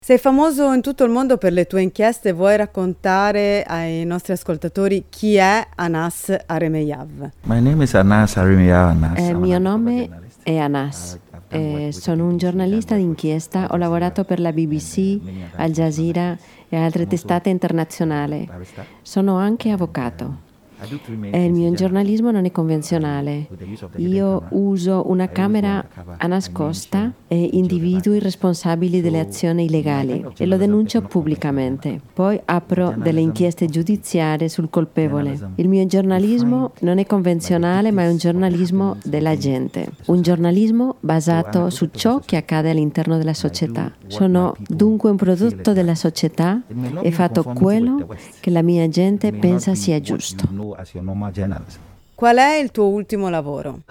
Sei famoso in tutto il mondo per le tue inchieste, vuoi raccontare ai nostri ascoltatori chi è Anas Aremeyav? My name is Anas Aremeyav Anas. Il mio nome è Anas. Sono un giornalista d'inchiesta, ho lavorato per la BBC, Al Jazeera e altre testate internazionali. Sono anche avvocato. Il mio giornalismo non è convenzionale. Io uso una camera a nascosta e individuo i responsabili delle azioni illegali e lo denuncio pubblicamente. Poi apro delle inchieste giudiziarie sul colpevole. Il mio giornalismo non è convenzionale, ma è un giornalismo della gente. Un giornalismo basato su ciò che accade all'interno della società. Sono dunque un prodotto della società e faccio quello che la mia gente pensa sia giusto. Qual è il tuo ultimo lavoro?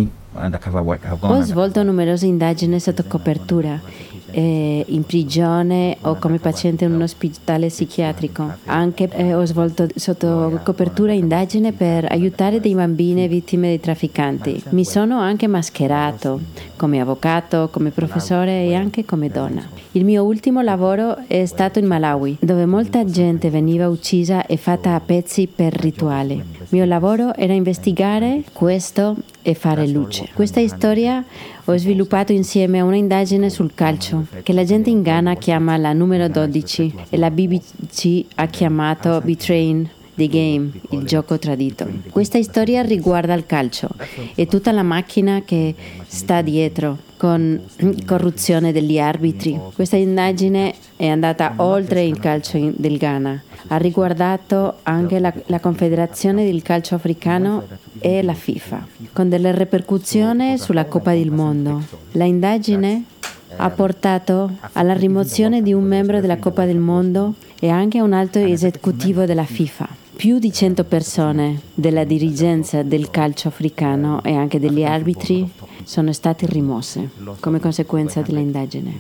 Ho svolto numerose indagini sotto copertura, in prigione o come paziente in un ospedale psichiatrico. Anche ho svolto sotto copertura indagini per aiutare dei bambini vittime di trafficanti. Mi sono anche mascherato come avvocato, come professore e anche come donna. Il mio ultimo lavoro è stato in Malawi, dove molta gente veniva uccisa e fatta a pezzi per rituali. Il mio lavoro era investigare questo e fare luce. Questa storia ho sviluppato insieme a una indagine sul calcio, che la gente in Ghana chiama la numero 12 e la BBC ha chiamato Betraying the Game, il gioco tradito. Questa storia riguarda il calcio e tutta la macchina che sta dietro, con corruzione degli arbitri. Questa indagine è andata oltre il calcio del Ghana. Ha riguardato anche la Confederazione del Calcio Africano e la FIFA, con delle ripercussioni sulla Coppa del Mondo. La indagine ha portato alla rimozione di un membro della Coppa del Mondo e anche a un alto esecutivo della FIFA. Più di 100 persone della dirigenza del calcio africano e anche degli arbitri sono state rimosse come conseguenza dell'indagine.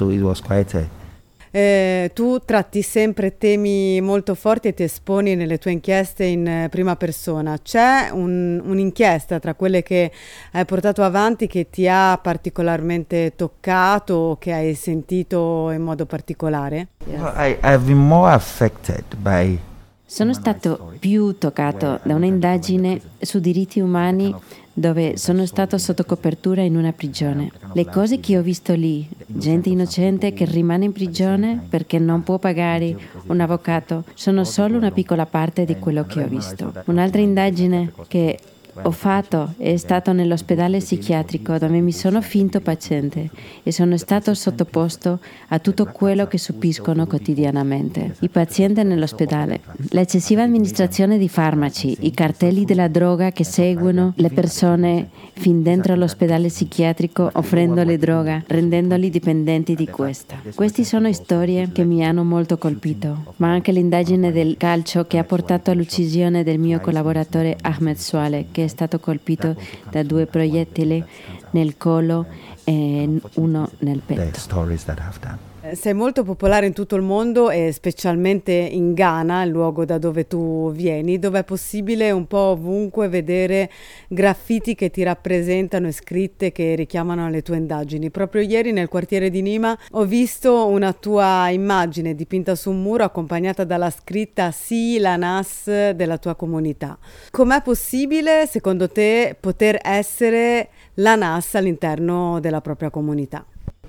Tu tratti sempre temi molto forti e ti esponi nelle tue inchieste in prima persona. C'è un'inchiesta tra quelle che hai portato avanti che ti ha particolarmente toccato o che hai sentito in modo particolare? I've been more affected by. Sono stato più toccato da un'indagine su diritti umani dove sono stato sotto copertura in una prigione. Le cose che ho visto lì, gente innocente che rimane in prigione perché non può pagare un avvocato, sono solo una piccola parte di quello che ho visto. Un'altra indagine che ho fatto è stato nell'ospedale psichiatrico dove mi sono finto paziente e sono stato sottoposto a tutto quello che subiscono quotidianamente i pazienti nell'ospedale. L'eccessiva amministrazione di farmaci, i cartelli della droga che seguono le persone fin dentro l'ospedale psichiatrico offrendo le droga, rendendoli dipendenti di questa. Queste sono storie che mi hanno molto colpito, ma anche l'indagine del calcio che ha portato all'uccisione del mio collaboratore Ahmed Swaleh, che è stato colpito da 2 proiettili nel collo e uno nel petto. Sei molto popolare in tutto il mondo e specialmente in Ghana, il luogo da dove tu vieni, dove è possibile un po' ovunque vedere graffiti che ti rappresentano e scritte che richiamano alle tue indagini. Proprio ieri nel quartiere di Nima ho visto una tua immagine dipinta su un muro accompagnata dalla scritta "Sii l'Anas della tua comunità". Com'è possibile, secondo te, poter essere l'Anas all'interno della propria comunità?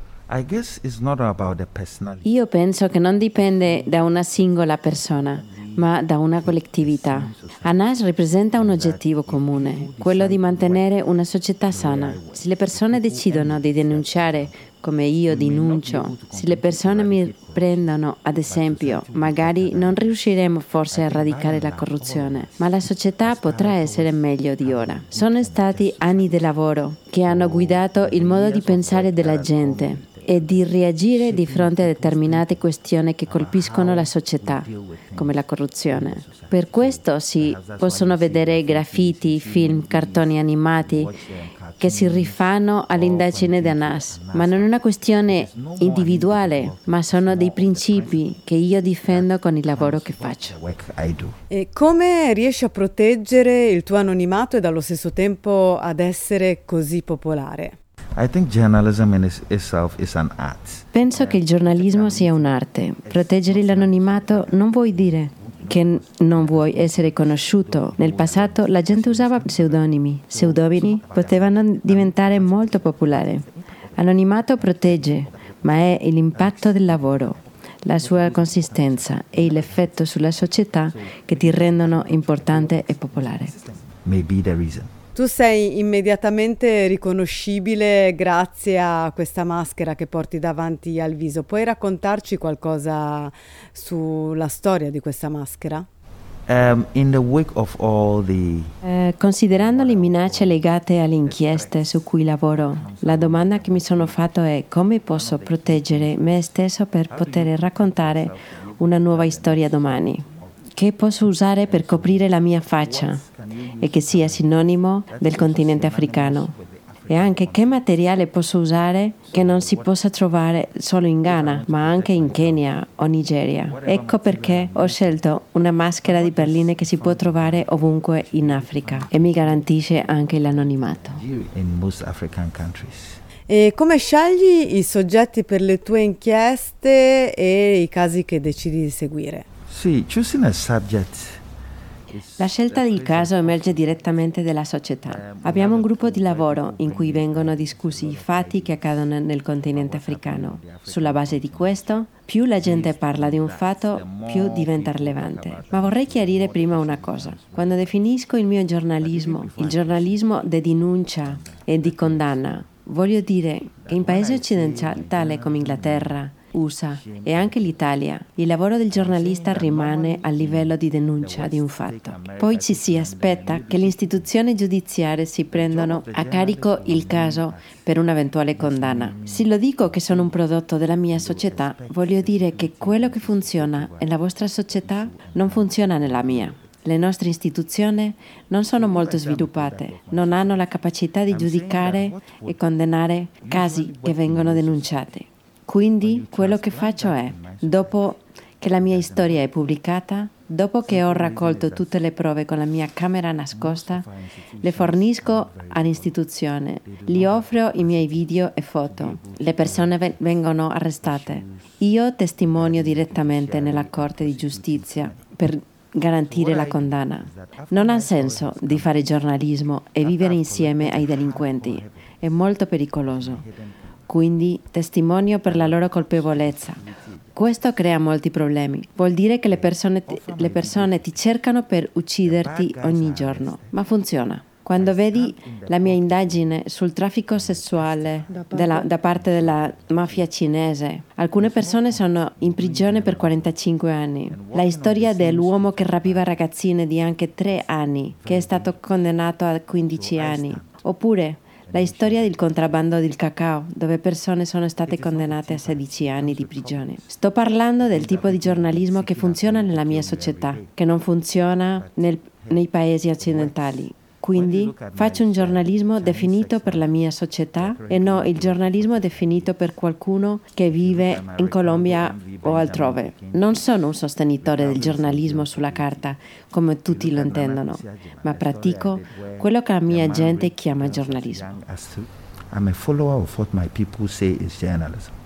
Io penso che non dipende da una singola persona, ma da una collettività. Anas rappresenta un oggettivo comune, quello di mantenere una società sana. Se le persone decidono di denunciare, come io denuncio, se le persone mi prendono, ad esempio, magari non riusciremo forse a eradicare la corruzione, ma la società potrà essere meglio di ora. Sono stati anni di lavoro che hanno guidato il modo di pensare della gente e di reagire di fronte a determinate questioni che colpiscono la società, come la corruzione. Per questo si possono vedere graffiti, film, cartoni animati che si rifanno all'indagine di Anas, ma non è una questione individuale, ma sono dei principi che io difendo con il lavoro che faccio. E come riesci a proteggere il tuo anonimato e dallo stesso tempo ad essere così popolare? I think journalism in itself is an art. Penso che il giornalismo sia un'arte. Proteggere l'anonimato non vuol dire che non vuoi essere conosciuto. Nel passato la gente usava pseudonimi. Pseudonimi potevano diventare molto popolari. Anonimato protegge, ma è l'impatto del lavoro, la sua consistenza e l'effetto sulla società che ti rendono importante e popolare. May be the reason. Tu sei immediatamente riconoscibile grazie a questa maschera che porti davanti al viso. Puoi raccontarci qualcosa sulla storia di questa maschera? In the wake of all the Considerando le minacce legate alle inchieste su cui lavoro, la domanda che mi sono fatto è come posso proteggere me stesso per poter raccontare una nuova storia domani. Che posso usare per coprire la mia faccia e che sia sinonimo del continente africano? E anche che materiale posso usare che non si possa trovare solo in Ghana, ma anche in Kenya o Nigeria. Ecco perché ho scelto una maschera di perline che si può trovare ovunque in Africa e mi garantisce anche l'anonimato. in most African countries. E come scegli i soggetti per le tue inchieste e i casi che decidi di seguire? See, choosing a subject. La scelta del caso emerge direttamente dalla società. Abbiamo un gruppo di lavoro in cui vengono discussi i fatti che accadono nel continente africano. Sulla base di questo, più la gente parla di un fatto, più diventa rilevante. Ma vorrei chiarire prima una cosa. Quando definisco il mio giornalismo, il giornalismo di denuncia e di condanna, voglio dire che in paesi occidentali come Inghilterra, USA e anche l'Italia, il lavoro del giornalista rimane a livello di denuncia di un fatto. Poi ci si aspetta che le istituzioni giudiziarie si prendano a carico il caso per un'eventuale condanna. Se lo dico che sono un prodotto della mia società, voglio dire che quello che funziona nella vostra società non funziona nella mia. Le nostre istituzioni non sono molto sviluppate, non hanno la capacità di giudicare e condannare casi che vengono denunciati. Quindi quello che faccio è, dopo che la mia storia è pubblicata, dopo che ho raccolto tutte le prove con la mia camera nascosta, le fornisco all'istituzione, gli offro i miei video e foto. Le persone vengono arrestate. Io testimonio direttamente nella Corte di Giustizia per garantire la condanna. Non ha senso di fare giornalismo e vivere insieme ai delinquenti. È molto pericoloso. Quindi testimonio per la loro colpevolezza. Questo crea molti problemi. Vuol dire che le persone ti cercano per ucciderti ogni giorno. Ma funziona. Quando vedi la mia indagine sul traffico sessuale da parte della mafia cinese, alcune persone sono in prigione per 45 anni. La storia dell'uomo che rapiva ragazzine di anche 3 anni, che è stato condannato a 15 anni. Oppure la storia del contrabbando del cacao, dove persone sono state condannate a 16 anni di prigione. Sto parlando del tipo di giornalismo che funziona nella mia società, che non funziona nei paesi occidentali. Quindi faccio un giornalismo definito per la mia società e non il giornalismo definito per qualcuno che vive in Colombia o altrove. Non sono un sostenitore del giornalismo sulla carta, come tutti lo intendono, ma pratico quello che la mia gente chiama giornalismo. I'm a follower of what my people say is journalism.